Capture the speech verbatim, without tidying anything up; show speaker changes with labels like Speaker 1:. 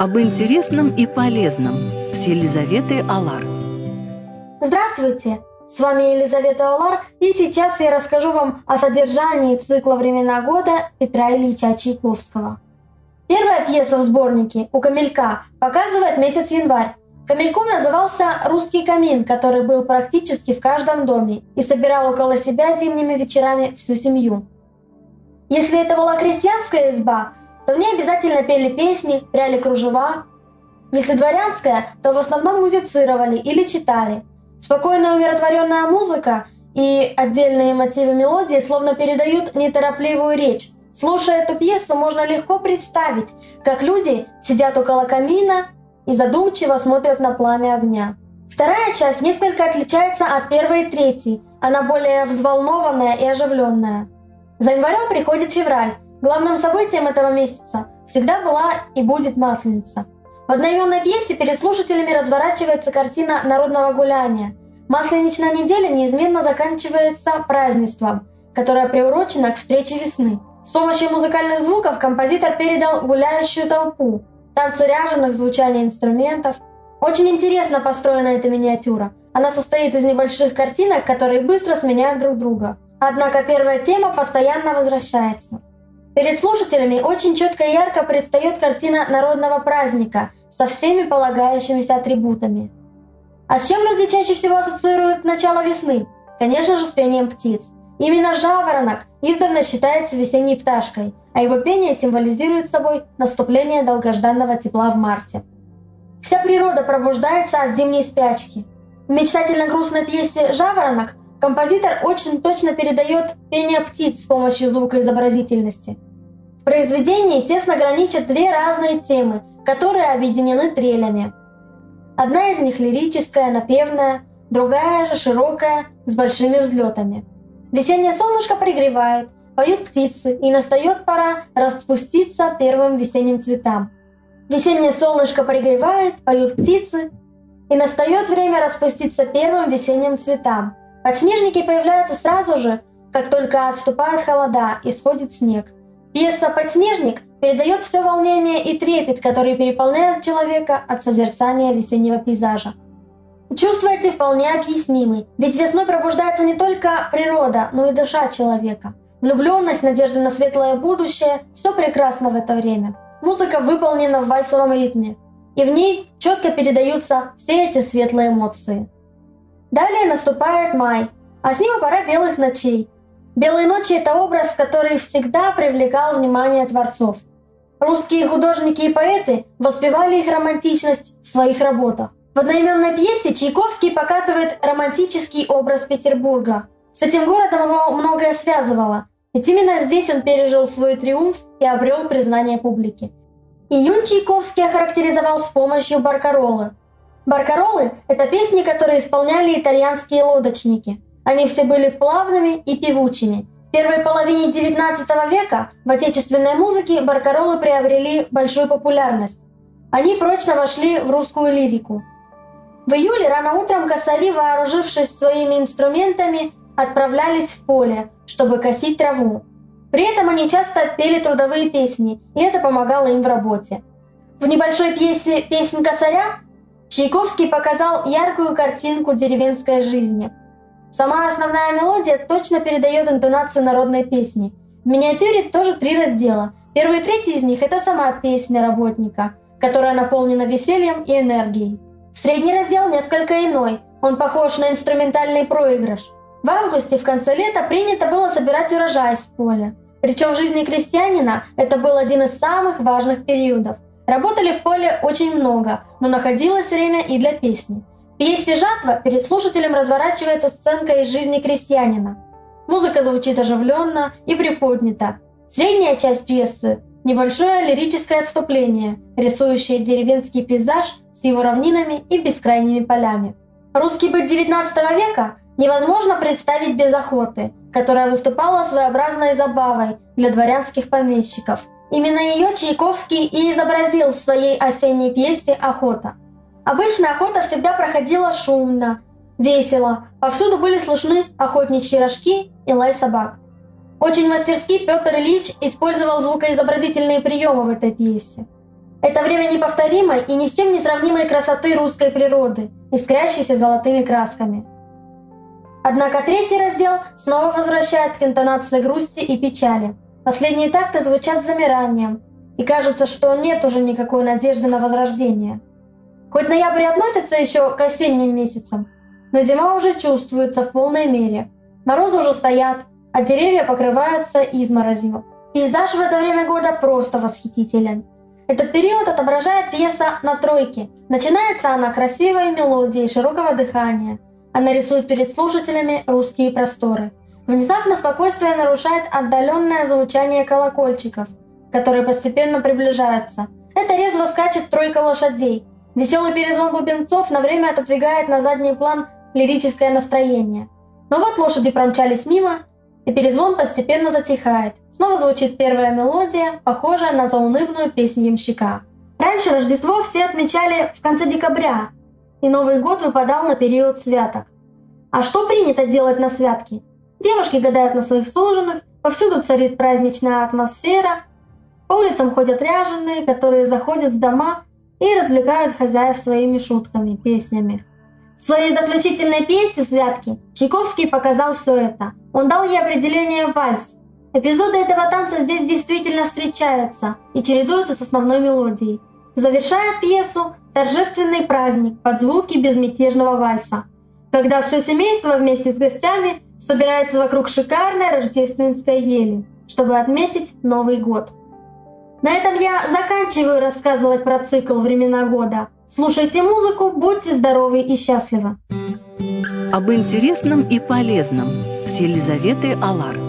Speaker 1: Об интересном и полезном с Елизаветой Алар.
Speaker 2: Здравствуйте! С вами Елизавета Алар, и сейчас я расскажу вам о содержании цикла «Времена года» Петра Ильича Чайковского. Первая пьеса в сборнике «У камелька» показывает месяц январь. Камельком назывался «Русский камин», который был практически в каждом доме и собирал около себя зимними вечерами всю семью. Если это была крестьянская изба, то в ней обязательно пели песни, пряли кружева. Если дворянская, то в основном музицировали или читали. Спокойная умиротворенная музыка и отдельные мотивы мелодии словно передают неторопливую речь. Слушая эту пьесу, можно легко представить, как люди сидят около камина и задумчиво смотрят на пламя огня. Вторая часть несколько отличается от первой и третьей. Она более взволнованная и оживленная. За январем приходит февраль. Главным событием этого месяца всегда была и будет Масленица. В одноименной пьесе перед слушателями разворачивается картина народного гуляния. Масленичная неделя неизменно заканчивается празднеством, которое приурочено к встрече весны. С помощью музыкальных звуков композитор передал гуляющую толпу, танцы ряженых, звучание инструментов. Очень интересно построена эта миниатюра. Она состоит из небольших картинок, которые быстро сменяют друг друга. Однако первая тема постоянно возвращается. Перед слушателями очень четко и ярко предстает картина народного праздника со всеми полагающимися атрибутами. А с чем люди чаще всего ассоциируют начало весны? Конечно же, с пением птиц. Именно жаворонок издавна считается весенней пташкой, а его пение символизирует собой наступление долгожданного тепла в марте. Вся природа пробуждается от зимней спячки. В мечтательно-грустной пьесе «Жаворонок» композитор очень точно передает пение птиц с помощью звукоизобразительности. В произведении тесно граничат две разные темы, которые объединены трелями. Одна из них лирическая, напевная, другая же широкая, с большими взлетами. Весеннее солнышко пригревает, поют птицы, и настает пора распуститься первым весенним цветам. Весеннее солнышко пригревает, поют птицы, и настает время распуститься первым весенним цветам. Подснежники появляются сразу же, как только отступают холода и сходит снег. Пьеса «Подснежник» передает все волнение и трепет, который переполняет человека от созерцания весеннего пейзажа. Чувства эти вполне объяснимы, ведь весной пробуждается не только природа, но и душа человека. Влюбленность, надежда на светлое будущее – все прекрасно в это время. Музыка выполнена в вальсовом ритме, и в ней четко передаются все эти светлые эмоции. Далее наступает май, а с ним пора белых ночей. Белые ночи – это образ, который всегда привлекал внимание творцов. Русские художники и поэты воспевали их романтичность в своих работах. В одноименной пьесе Чайковский показывает романтический образ Петербурга. С этим городом его многое связывало, ведь именно здесь он пережил свой триумф и обрел признание публики. Июнь Чайковский охарактеризовал с помощью баркаролы. Баркаролы – это песни, которые исполняли итальянские лодочники. Они все были плавными и певучими. В первой половине девятнадцатого века в отечественной музыке баркаролы приобрели большую популярность. Они прочно вошли в русскую лирику. В июле рано утром косари, вооружившись своими инструментами, отправлялись в поле, чтобы косить траву. При этом они часто пели трудовые песни, и это помогало им в работе. В небольшой пьесе «Песнь косаря» Чайковский показал яркую картинку деревенской жизни. Сама основная мелодия точно передает интонации народной песни. В миниатюре тоже три раздела. Первый и третий из них – это сама песня работника, которая наполнена весельем и энергией. Средний раздел несколько иной, он похож на инструментальный проигрыш. В августе, в конце лета, принято было собирать урожай с поля. Причем в жизни крестьянина это был один из самых важных периодов. Работали в поле очень много, но находилось время и для песни. В пьесе «Жатва» перед слушателем разворачивается сценка из жизни крестьянина. Музыка звучит оживленно и приподнято. Средняя часть пьесы – небольшое лирическое отступление, рисующее деревенский пейзаж с его равнинами и бескрайними полями. Русский быт девятнадцатого века невозможно представить без охоты, которая выступала своеобразной забавой для дворянских помещиков. Именно ее Чайковский и изобразил в своей осенней пьесе «Охота». Обычно охота всегда проходила шумно, весело, повсюду были слышны охотничьи рожки и лай собак. Очень мастерски Петр Ильич использовал звукоизобразительные приемы в этой пьесе. Это время неповторимой и ни с чем не сравнимой красоты русской природы, искрящейся золотыми красками. Однако третий раздел снова возвращает к интонации грусти и печали. Последние такты звучат с замиранием, и кажется, что нет уже никакой надежды на возрождение. Хоть ноябрь относится еще к осенним месяцам, но зима уже чувствуется в полной мере. Морозы уже стоят, а деревья покрываются изморозью. Пейзаж в это время года просто восхитителен. Этот период отображает пьеса «На тройке». Начинается она красивой мелодией широкого дыхания. Она рисует перед слушателями русские просторы. Внезапно спокойствие нарушает отдаленное звучание колокольчиков, которые постепенно приближаются. Это резво скачет тройка лошадей. Веселый перезвон бубенцов на время отодвигает на задний план лирическое настроение. Но вот лошади промчались мимо, и перезвон постепенно затихает. Снова звучит первая мелодия, похожая на заунывную песнь ямщика. Раньше Рождество все отмечали в конце декабря, и Новый год выпадал на период святок. А что принято делать на святки? Девушки гадают на своих суженых, повсюду царит праздничная атмосфера, по улицам ходят ряженые, которые заходят в дома и развлекают хозяев своими шутками, песнями. В своей заключительной пьесе «Святки» Чайковский показал все это. Он дал ей определение «вальс». Эпизоды этого танца здесь действительно встречаются и чередуются с основной мелодией. Завершает пьесу торжественный праздник под звуки безмятежного вальса, когда все семейство вместе с гостями собирается вокруг шикарной рождественской ели, чтобы отметить Новый год. На этом я заканчиваю рассказывать про цикл «Времена года». Слушайте музыку, будьте здоровы и счастливы.
Speaker 1: Об интересном и полезном с Елизаветой Алар.